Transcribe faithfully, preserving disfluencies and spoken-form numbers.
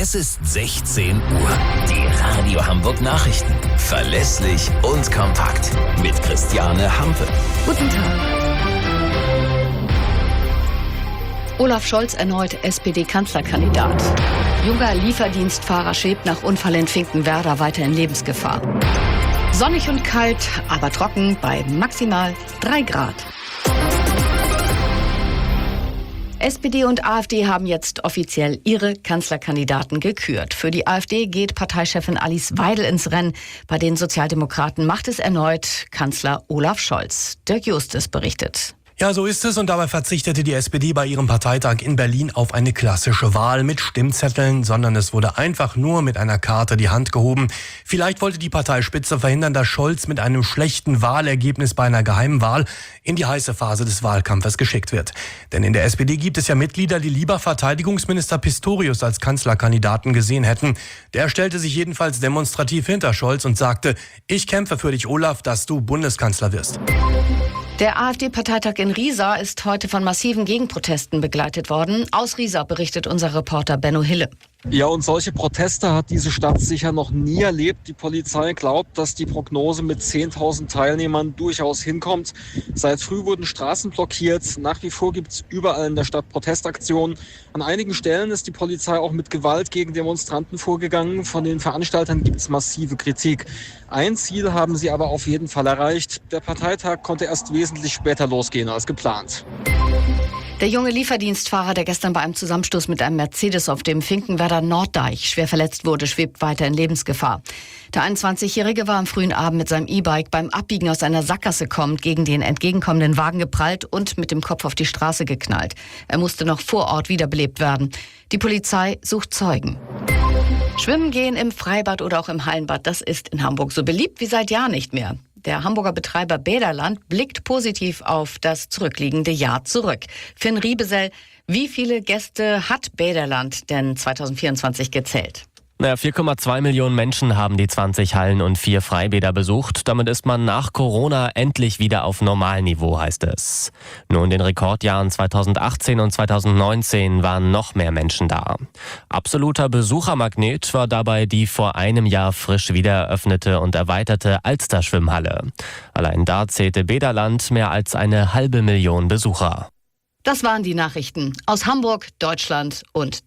Es ist sechzehn Uhr. Die Radio Hamburg Nachrichten. Verlässlich und kompakt. Mit Christiane Hampe. Guten Tag. Olaf Scholz erneut S P D-Kanzlerkandidat. Junger Lieferdienstfahrer schwebt nach Unfall in Finkenwerder weiter in Lebensgefahr. Sonnig und kalt, aber trocken bei maximal drei Grad. S P D und AfD haben jetzt offiziell ihre Kanzlerkandidaten gekürt. Für die AfD geht Parteichefin Alice Weidel ins Rennen. Bei den Sozialdemokraten macht es erneut Kanzler Olaf Scholz. Dirk Justus berichtet. Ja, so ist es, und dabei verzichtete die S P D bei ihrem Parteitag in Berlin auf eine klassische Wahl mit Stimmzetteln, sondern es wurde einfach nur mit einer Karte die Hand gehoben. Vielleicht wollte die Parteispitze verhindern, dass Scholz mit einem schlechten Wahlergebnis bei einer geheimen Wahl in die heiße Phase des Wahlkampfes geschickt wird. Denn in der S P D gibt es ja Mitglieder, die lieber Verteidigungsminister Pistorius als Kanzlerkandidaten gesehen hätten. Der stellte sich jedenfalls demonstrativ hinter Scholz und sagte: Ich kämpfe für dich, Olaf, dass du Bundeskanzler wirst. Der AfD-Parteitag in Riesa ist heute von massiven Gegenprotesten begleitet worden. Aus Riesa berichtet unser Reporter Benno Hille. Ja, und solche Proteste hat diese Stadt sicher noch nie erlebt. Die Polizei glaubt, dass die Prognose mit zehntausend Teilnehmern durchaus hinkommt. Seit früh wurden Straßen blockiert. Nach wie vor gibt es überall in der Stadt Protestaktionen. An einigen Stellen ist die Polizei auch mit Gewalt gegen Demonstranten vorgegangen. Von den Veranstaltern gibt es massive Kritik. Ein Ziel haben sie aber auf jeden Fall erreicht. Der Parteitag konnte erst wesentlich später losgehen als geplant. Der junge Lieferdienstfahrer, der gestern bei einem Zusammenstoß mit einem Mercedes auf dem Finkenwerder Norddeich schwer verletzt wurde, schwebt weiter in Lebensgefahr. Der einundzwanzigjährige war am frühen Abend mit seinem E-Bike beim Abbiegen aus einer Sackgasse kommend gegen den entgegenkommenden Wagen geprallt und mit dem Kopf auf die Straße geknallt. Er musste noch vor Ort wiederbelebt werden. Die Polizei sucht Zeugen. Schwimmen gehen im Freibad oder auch im Hallenbad, das ist in Hamburg so beliebt wie seit Jahren nicht mehr. Der Hamburger Betreiber Bäderland blickt positiv auf das zurückliegende Jahr zurück. Finn Riebesell, wie viele Gäste hat Bäderland denn zweitausendvierundzwanzig gezählt? Naja, vier Komma zwei Millionen Menschen haben die zwanzig Hallen und vier Freibäder besucht. Damit ist man nach Corona endlich wieder auf Normalniveau, heißt es. Nur in den Rekordjahren zweitausendachtzehn und zweitausendneunzehn waren noch mehr Menschen da. Absoluter Besuchermagnet war dabei die vor einem Jahr frisch wieder eröffnete und erweiterte Alster-Schwimmhalle. Allein da zählte Bäderland mehr als eine halbe Million Besucher. Das waren die Nachrichten aus Hamburg, Deutschland und